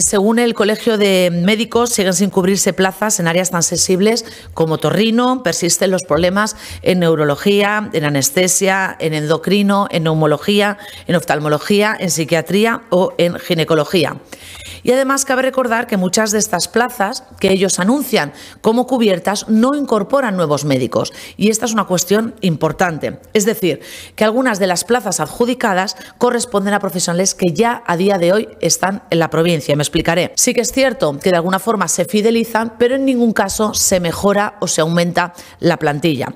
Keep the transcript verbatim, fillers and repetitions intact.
Según el Colegio de Médicos, siguen sin cubrirse plazas en áreas tan sensibles como otorrino, persisten los problemas en neurología, en anestesia, en endocrino, en neumología, en oftalmología, en psiquiatría o en ginecología. Y además cabe recordar que muchas de estas plazas que ellos anuncian como cubiertas no incorporan nuevos médicos. Y esta es una cuestión importante. Es decir, que algunas de las plazas adjudicadas corresponden a profesionales que ya a día de hoy están en la provincia. Me explicaré. Sí que es cierto que de alguna forma se fidelizan, pero en ningún caso se mejora o se aumenta la plantilla.